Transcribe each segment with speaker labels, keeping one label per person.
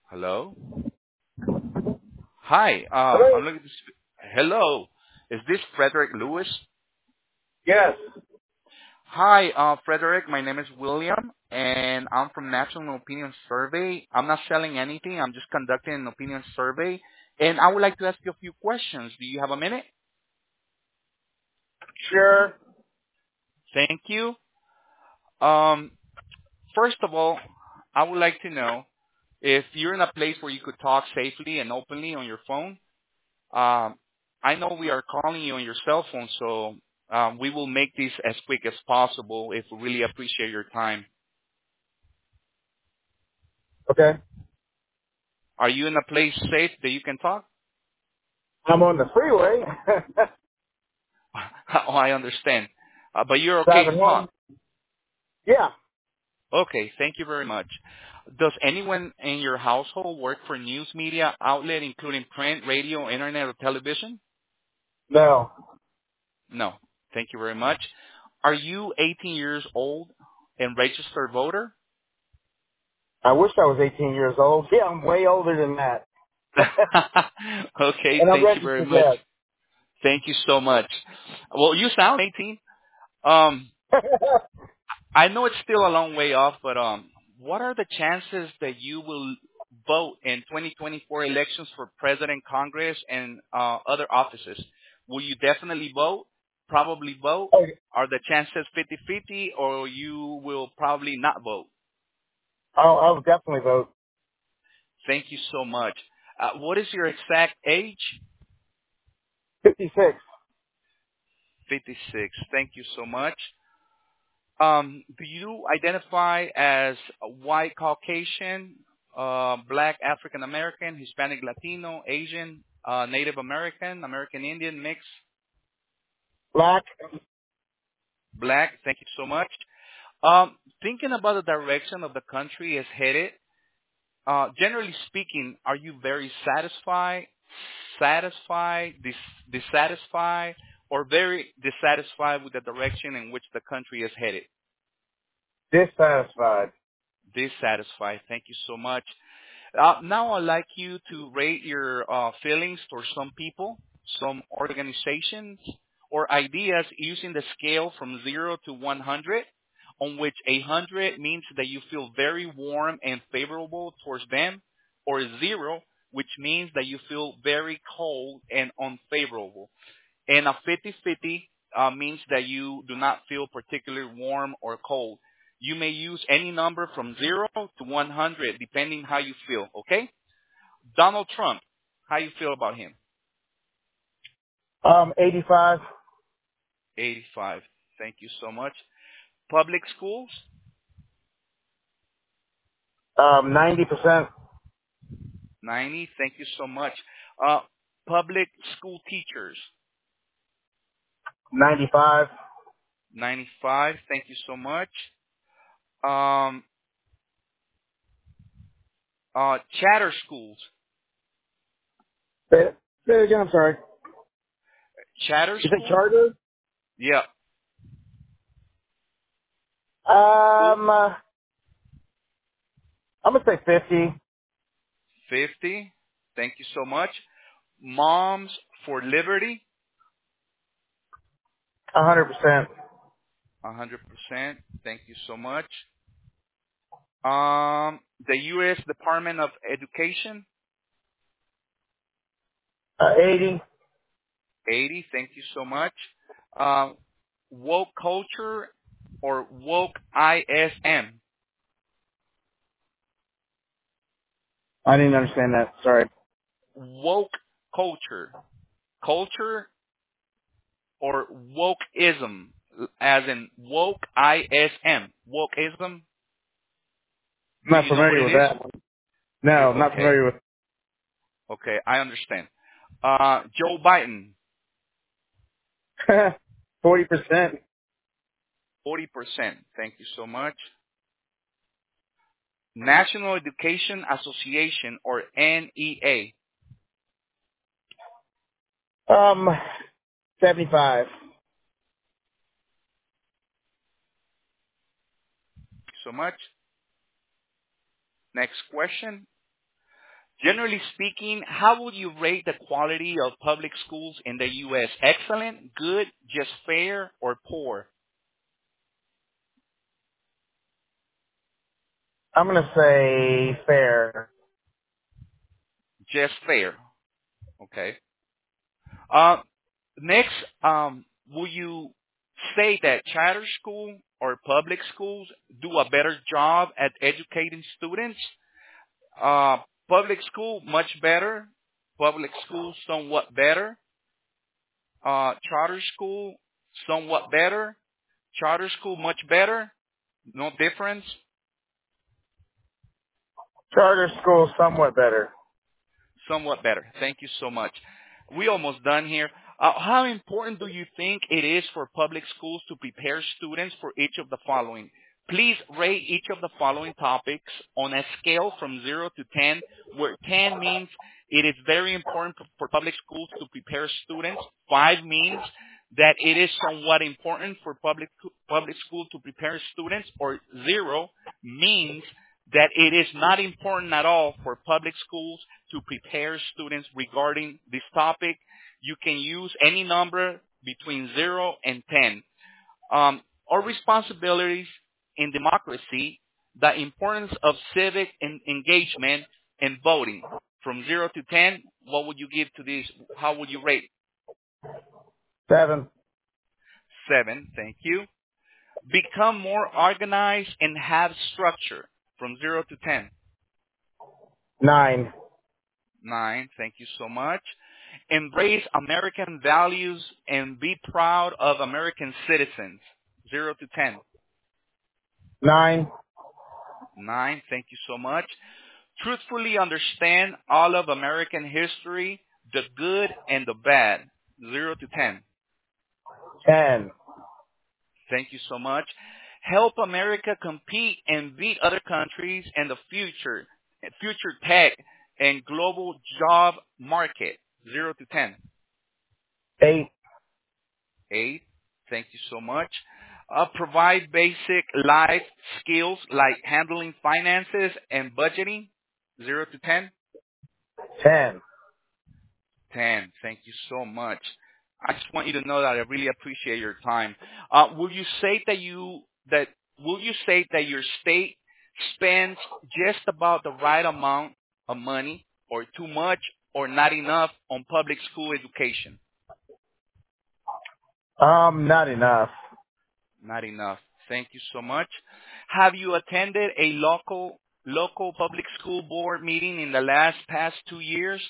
Speaker 1: Hello? Hi,
Speaker 2: Hello?
Speaker 1: I'm looking to hello. Is this Frederick Lewis?
Speaker 2: Yes.
Speaker 1: Hi, Frederick. My name is William, and I'm from National Opinion Survey. I'm not selling anything. I'm just conducting an opinion survey, and I would like to ask you a few questions. Do you have a minute?
Speaker 2: Sure.
Speaker 1: Thank you. Um, First of all, I would like to know if you're in a place where you could talk safely and openly on your phone. Um, I know we are calling you on your cell phone, so we will make this as quick as possible if we really appreciate your time.
Speaker 2: Okay.
Speaker 1: Are you in a place safe that you can talk?
Speaker 2: I'm on the freeway.
Speaker 1: Oh, I understand. But you're okay to
Speaker 2: Driving
Speaker 1: talk.
Speaker 2: home. Yeah.
Speaker 1: Okay, thank you very much. Does anyone in your household work for news media outlet, including print, radio, internet, or television?
Speaker 2: No.
Speaker 1: No. Thank you very much. Are you 18 years old and registered voter?
Speaker 2: I wish I was 18 years old. Yeah, I'm way older than that.
Speaker 1: Okay,
Speaker 2: And I'm
Speaker 1: thank you very
Speaker 2: registered,
Speaker 1: much.
Speaker 2: yes.
Speaker 1: Thank you so much. Well, you sound 18. Um, I know it's still a long way off, but what are the chances that you will vote in 2024 elections for president, Congress, and other offices? Will you definitely vote? Probably vote?
Speaker 2: Okay.
Speaker 1: Are the chances 50-50, or you will probably not vote?
Speaker 2: I'll definitely vote.
Speaker 1: Thank you so much. What is your exact age?
Speaker 2: 56.
Speaker 1: 56. Thank you so much. Do you identify as a white Caucasian, black African American, Hispanic Latino, Asian, Native American, American Indian, mix,
Speaker 2: Black.
Speaker 1: black? Thank you so much. Thinking about the direction of the country is headed, generally speaking, are you very satisfied, dissatisfied, or very dissatisfied with the direction in which the country is headed?
Speaker 2: Dissatisfied.
Speaker 1: Dissatisfied. Thank you so much. Now I'd like you to rate your feelings towards some people, some organizations, or ideas using the scale from 0 to 100, on which 100 means that you feel very warm and favorable towards them, or 0, which means that you feel very cold and unfavorable. And a 50-50 means that you do not feel particularly warm or cold. You may use any number from 0 to 100, depending how you feel, okay? Donald Trump, how you feel about him?
Speaker 2: 85.
Speaker 1: 85. Thank you so much. Public schools?
Speaker 2: 90%.
Speaker 1: 90. Thank you so much. Public school teachers?
Speaker 2: 95.
Speaker 1: 95. Thank you so much. Um, Charter schools?
Speaker 2: Say it again, I'm sorry.
Speaker 1: Charter
Speaker 2: You said
Speaker 1: schools?
Speaker 2: charter?
Speaker 1: Yeah. School?
Speaker 2: Um, uh, I'm going to say 50.
Speaker 1: 50. Thank you so much. Moms for Liberty?
Speaker 2: 100%.
Speaker 1: 100%. Thank you so much. The U.S. Department of Education?
Speaker 2: 80.
Speaker 1: 80. Thank you so much. Um, Woke culture or woke ISM?
Speaker 2: I didn't understand that. Sorry.
Speaker 1: Woke culture. Culture or wokeism, as in woke ISM. Wokeism.
Speaker 2: I'm
Speaker 1: Do
Speaker 2: not
Speaker 1: you know what
Speaker 2: familiar
Speaker 1: it
Speaker 2: with
Speaker 1: is?
Speaker 2: that one. No, I'm not
Speaker 1: Okay.
Speaker 2: familiar with.
Speaker 1: Okay, I understand. Joe Biden,
Speaker 2: 40%.
Speaker 1: 40%. Thank you so much. National Education Association, or NEA.
Speaker 2: Um, 75.
Speaker 1: Thank you so much. Next question. Generally speaking, how would you rate the quality of public schools in the U.S.? Excellent, good, just fair, or poor?
Speaker 2: I'm going to say fair.
Speaker 1: Just fair. Okay. Uh, next, will you say that charter school or public schools do a better job at educating students? Uh, Public school, much better. Public school, somewhat better. Charter school, somewhat better. Charter school, much better. No difference.
Speaker 2: Charter school, somewhat better.
Speaker 1: Somewhat better. Thank you so much. We almost done here. How important do you think it is for public schools to prepare students for each of the following? Please rate each of the following topics on a scale from 0 to 10, where 10 means it is very important for public schools to prepare students. 5 means that it is somewhat important for public schools to prepare students, or 0 means that it is not important at all for public schools to prepare students regarding this topic. You can use any number between 0 and 10. Our responsibilities in democracy, the importance of civic engagement and voting. From 0 to 10, what would you give to this? How would you rate?
Speaker 2: 7.
Speaker 1: 7, thank you. Become more organized and have structure. From 0 to 10.
Speaker 2: 9.
Speaker 1: 9, thank you so much. Embrace American values and be proud of American citizens. 0 to 10.
Speaker 2: 9.
Speaker 1: 9, thank you so much. Truthfully understand all of American history, the good and the bad. 0 to 10.
Speaker 2: 10.
Speaker 1: Thank you so much. Help America compete and beat other countries in the future tech and global job market. 0 to 10.
Speaker 2: 8.
Speaker 1: 8. Thank you so much. Provide basic life skills like handling finances and budgeting. 0 to 10.
Speaker 2: 10.
Speaker 1: 10. Thank you so much. I just want you to know that I really appreciate your time. Will you say that your state spends just about the right amount of money, or too much, or not enough on public school education?
Speaker 2: Not enough.
Speaker 1: Not enough. Thank you so much. Have you attended a local public school board meeting in the past 2 years?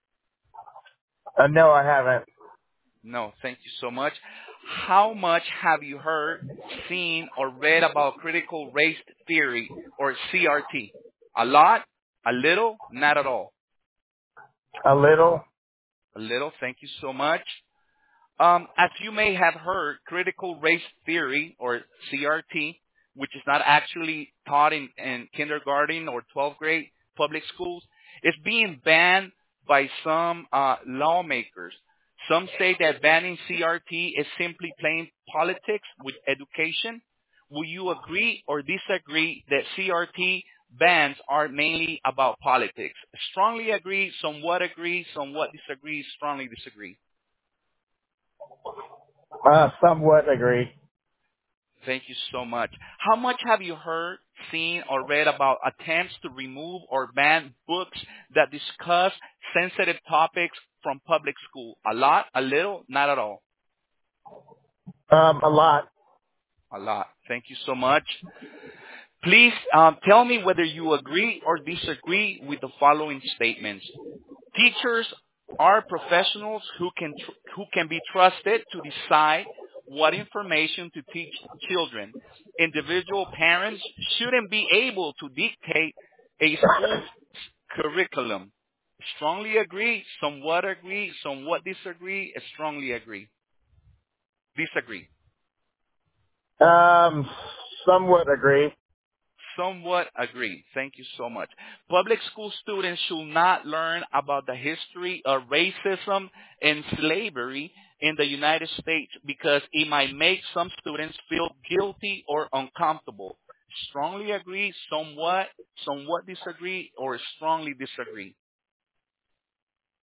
Speaker 2: No, I haven't.
Speaker 1: No. Thank you so much. How much have you heard, seen, or read about critical race theory, or CRT? A lot? A little? Not at all?
Speaker 2: A little.
Speaker 1: A little. Thank you so much. As you may have heard, critical race theory, or CRT, which is not actually taught in kindergarten or 12th grade public schools, is being banned by some lawmakers. Some say that banning CRT is simply playing politics with education. Will you agree or disagree that CRT bans are mainly about politics? Strongly agree, somewhat disagree, strongly disagree.
Speaker 2: Somewhat agree.
Speaker 1: Thank you so much. How much have you heard, seen, or read about attempts to remove or ban books that discuss sensitive topics from public school? A lot? A little? Not at all?
Speaker 2: A lot.
Speaker 1: A lot. Thank you so much. Please tell me whether you agree or disagree with the following statements. Teachers are professionals who can be trusted to decide what information to teach children. Individual parents shouldn't be able to dictate a school's curriculum. Strongly agree, somewhat disagree, strongly agree. Disagree.
Speaker 2: Somewhat agree.
Speaker 1: Somewhat agree. Thank you so much. Public school students should not learn about the history of racism and slavery in the United States because it might make some students feel guilty or uncomfortable. Strongly agree, somewhat disagree, or strongly disagree.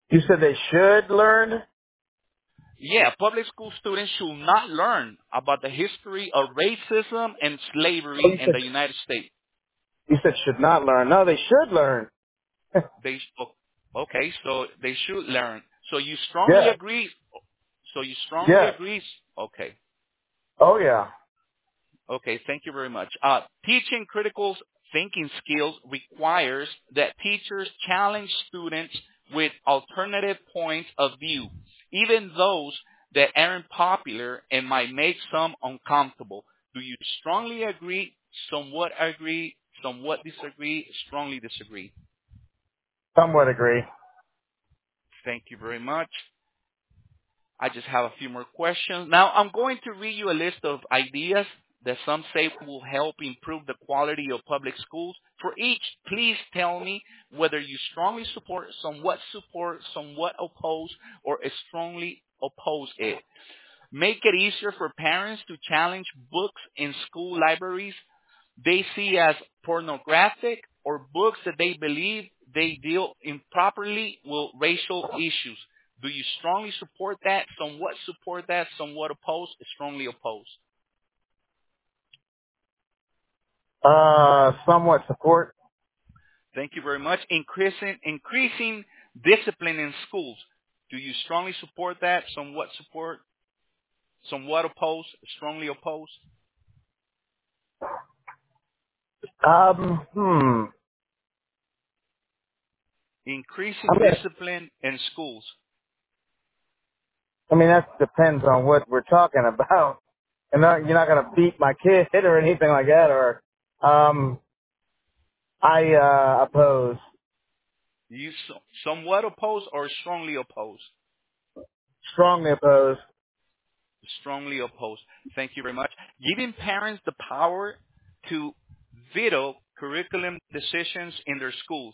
Speaker 2: You said they should learn?
Speaker 1: Yeah, public school students should not learn about the history of racism and
Speaker 2: Oh,
Speaker 1: slavery in the United States.
Speaker 2: you said should not learn. No, they should learn.
Speaker 1: They okay, so they should learn. So you strongly
Speaker 2: Yeah.
Speaker 1: agree? So you strongly
Speaker 2: Yes.
Speaker 1: agree? Okay.
Speaker 2: Oh, yeah.
Speaker 1: Okay, thank you very much. Teaching critical thinking skills requires that teachers challenge students with alternative points of view, even those that aren't popular and might make some uncomfortable. Do you strongly agree, somewhat disagree, strongly disagree?
Speaker 2: Somewhat agree.
Speaker 1: Thank you very much. I just have a few more questions. Now, I'm going to read you a list of ideas that some say will help improve the quality of public schools. For each, please tell me whether you strongly support, somewhat oppose, or strongly oppose it. Make it easier for parents to challenge books in school libraries they see as pornographic or books that they believe they deal improperly with racial issues. Do you strongly support that, somewhat oppose, strongly oppose?
Speaker 2: Somewhat support.
Speaker 1: Thank you very much. Increasing discipline in schools. Do you strongly support, somewhat oppose, strongly oppose?
Speaker 2: Um, hmm.
Speaker 1: Increasing
Speaker 2: I mean,
Speaker 1: discipline in schools.
Speaker 2: that depends on what we're talking about. And you're not going to beat my kid or anything like that, or, oppose.
Speaker 1: You somewhat oppose or strongly oppose?
Speaker 2: Strongly oppose.
Speaker 1: Strongly oppose. Thank you very much. Giving parents the power to veto curriculum decisions in their schools.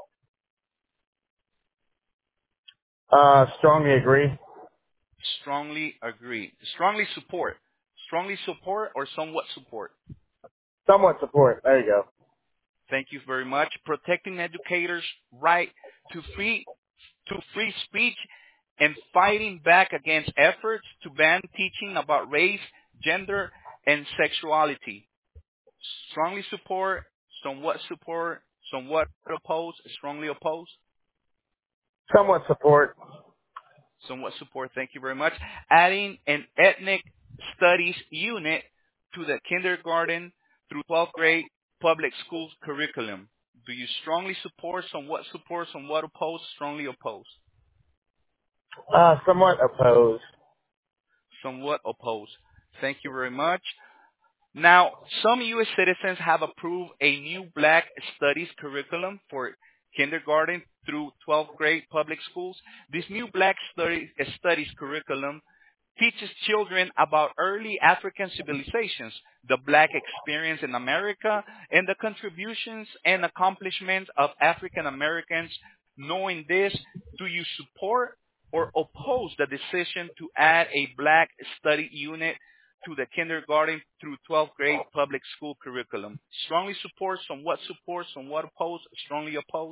Speaker 2: Strongly agree.
Speaker 1: Strongly agree. Strongly support. Strongly support or somewhat support.
Speaker 2: Somewhat support. There you go.
Speaker 1: Thank you very much. Protecting educators' right to free speech and fighting back against efforts to ban teaching about race, gender, and sexuality. Strongly support, somewhat oppose, strongly oppose,
Speaker 2: Somewhat support.
Speaker 1: somewhat support. Thank you very much. Adding an ethnic studies unit to the kindergarten through 12th grade public schools curriculum. Do you strongly support, somewhat oppose, strongly oppose,
Speaker 2: Somewhat oppose.
Speaker 1: somewhat oppose? Thank you very much. Now, some U.S. citizens have approved a new Black Studies curriculum for kindergarten through 12th grade public schools. This new Studies curriculum teaches children about early African civilizations, the Black experience in America, and the contributions and accomplishments of African Americans. Knowing this, do you support or oppose the decision to add a Black study unit to the kindergarten through 12th grade public school curriculum? Strongly support, somewhat oppose, strongly oppose,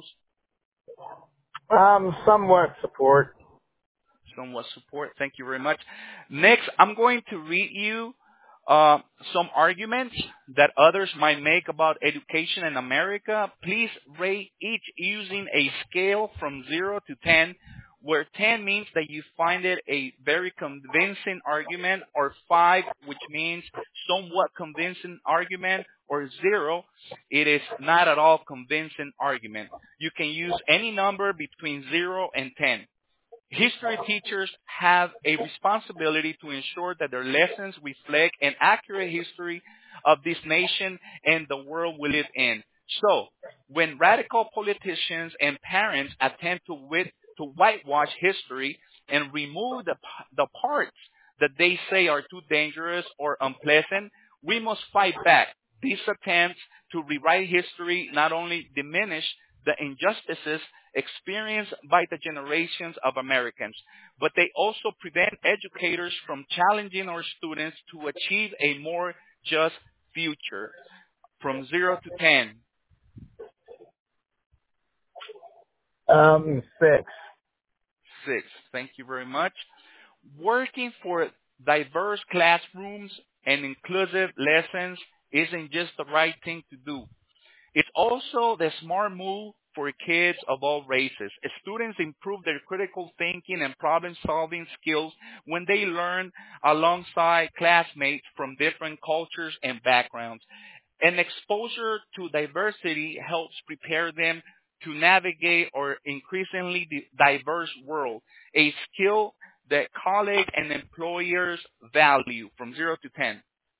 Speaker 2: Somewhat support.
Speaker 1: somewhat support. Thank you very much. Next, I'm going to read you some arguments that others might make about education in America. Please rate each using a scale from 0 to 10, where 10 means that you find it a very convincing argument, or 5, which means somewhat convincing argument, or 0, it is not at all convincing argument. You can use any number between 0 and 10. History teachers have a responsibility to ensure that their lessons reflect an accurate history of this nation and the world we live in. So, when radical politicians and parents attempt to whitewash history and remove the parts that they say are too dangerous or unpleasant, we must fight back. These attempts to rewrite history not only diminish the injustices experienced by the generations of Americans, but they also prevent educators from challenging our students to achieve a more just future. From 0 to 10,
Speaker 2: 6.
Speaker 1: 6. Thank you very much. Working for diverse classrooms and inclusive lessons isn't just the right thing to do. It's also the smart move for kids of all races. Students improve their critical thinking and problem-solving skills when they learn alongside classmates from different cultures and backgrounds. And exposure to diversity helps prepare them to navigate our increasingly diverse world, a skill that colleagues and employers value from 0 to 10.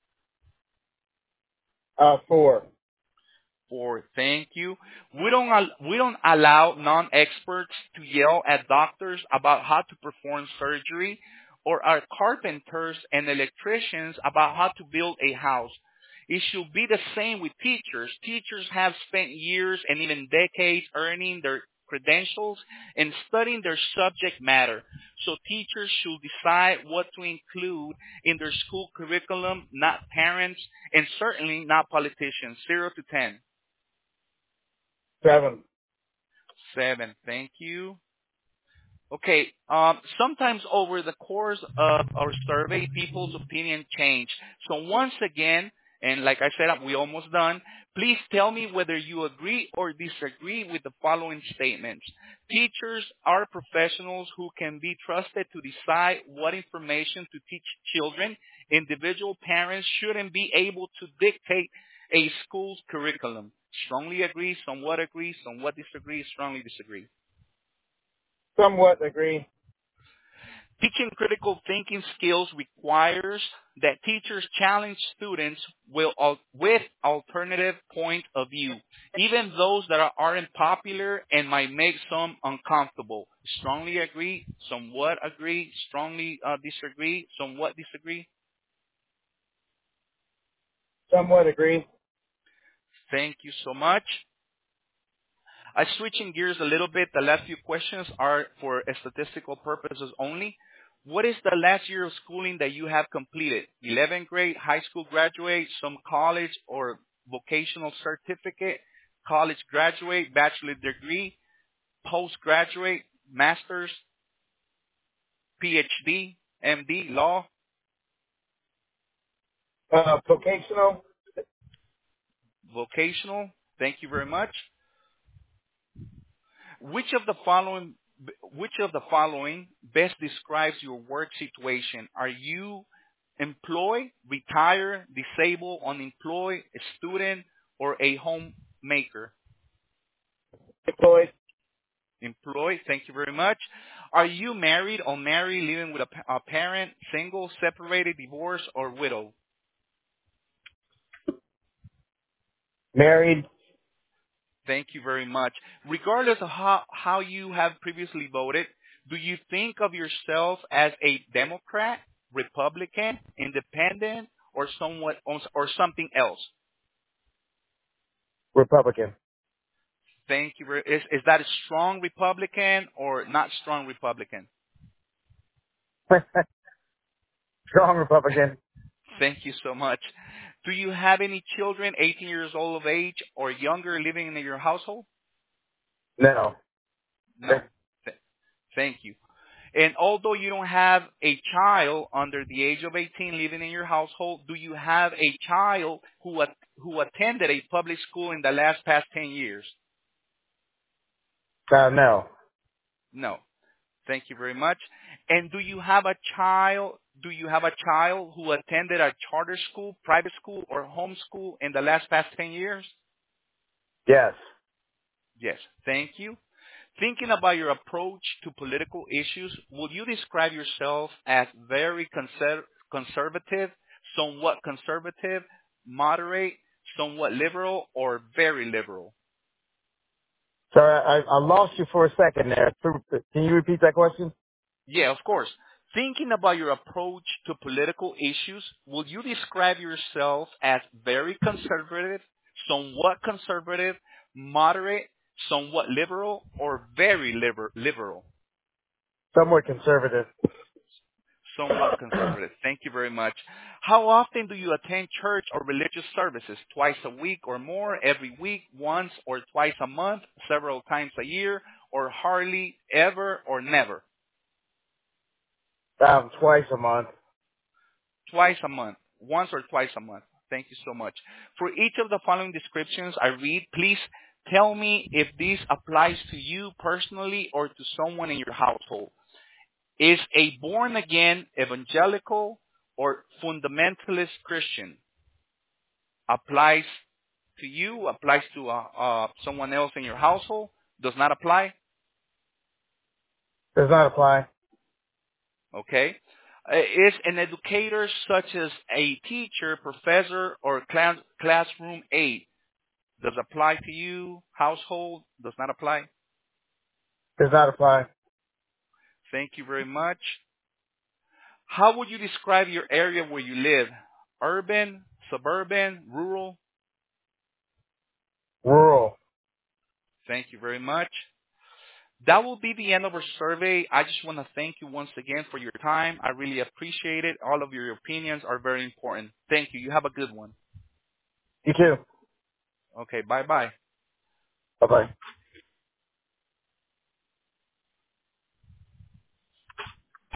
Speaker 2: 4.
Speaker 1: 4. Thank you. We don't allow non-experts to yell at doctors about how to perform surgery or our carpenters and electricians about how to build a house. It should be the same with teachers. Teachers have spent years and even decades earning their credentials and studying their subject matter. So teachers should decide what to include in their school curriculum, not parents, and certainly not politicians. 0 to 10.
Speaker 2: 7.
Speaker 1: 7. Thank you. Okay. Sometimes over the course of our survey, people's opinion change. So once again, and like I said, we almost done. Please tell me whether you agree or disagree with the following statements. Teachers are professionals who can be trusted to decide what information to teach children. Individual parents shouldn't be able to dictate a school's curriculum. Strongly agree, somewhat disagree, strongly disagree.
Speaker 2: Somewhat agree.
Speaker 1: Teaching critical thinking skills requires that teachers challenge students with alternative point of view, even those that aren't popular and might make some uncomfortable. Strongly agree, somewhat agree, strongly disagree, somewhat disagree.
Speaker 2: Somewhat agree.
Speaker 1: Thank you so much. I'm switching gears a little bit. The last few questions are for statistical purposes only. What is the last year of schooling that you have completed? 11th grade, high school graduate, some college or vocational certificate, college graduate, bachelor degree, postgraduate, master's, PhD, MD, law,
Speaker 2: Vocational.
Speaker 1: vocational. Thank you very much. Which of the following best describes your work situation? Are you employed, retired, disabled, unemployed, a student, or a homemaker?
Speaker 2: Employed.
Speaker 1: Employed. Thank you very much. Are you married, unmarried, living with a parent, single, separated, divorced, or widowed?
Speaker 2: Married.
Speaker 1: Thank you very much. Regardless of how you have previously voted, do you think of yourself as a Democrat, Republican, Independent, or something else?
Speaker 2: Republican.
Speaker 1: Thank you. Is that a strong Republican or not strong Republican?
Speaker 2: Strong Republican.
Speaker 1: Thank you so much. Do you have any children 18 years old of age or younger living in your household?
Speaker 2: No.
Speaker 1: No. Thank you. And although you don't have a child under the age of 18 living in your household, do you have a child who attended a public school in the past 10 years?
Speaker 2: No.
Speaker 1: No. Thank you very much. And do you have a child who attended a charter school, private school, or home school in the past 10 years?
Speaker 2: Yes.
Speaker 1: Yes. Thank you. Thinking about your approach to political issues, would you describe yourself as very conservative, somewhat conservative, moderate, somewhat liberal, or very liberal?
Speaker 2: Sorry, I lost you for a second there. Can you repeat that question?
Speaker 1: Yeah, of course. Thinking about your approach to political issues, would you describe yourself as very conservative, moderate, somewhat liberal, or very liberal?
Speaker 2: Somewhat conservative.
Speaker 1: Somewhat conservative. Thank you very much. How often do you attend church or religious services? Twice a week or more, every week, once or twice a month, several times a year, or hardly ever or never?
Speaker 2: Twice a month.
Speaker 1: Twice a month. Once or twice a month. Thank you so much. For each of the following descriptions I read, please tell me if this applies to you personally or to someone in your household. Is a born-again evangelical or fundamentalist Christian? Applies to you? Applies to someone else in your household? Does not apply?
Speaker 2: Does not apply.
Speaker 1: Okay. Is an educator such as a teacher, professor, or classroom aide? Does apply to you? Household? Does not apply?
Speaker 2: Does not apply.
Speaker 1: Thank you very much. How would you describe your area where you live? Urban, suburban, rural?
Speaker 2: Rural.
Speaker 1: Thank you very much. That will be the end of our survey. I just want to thank you once again for your time. I really appreciate it. All of your opinions are very important. Thank you. You have a good one.
Speaker 2: You too.
Speaker 1: Okay, bye-bye.
Speaker 2: Bye bye.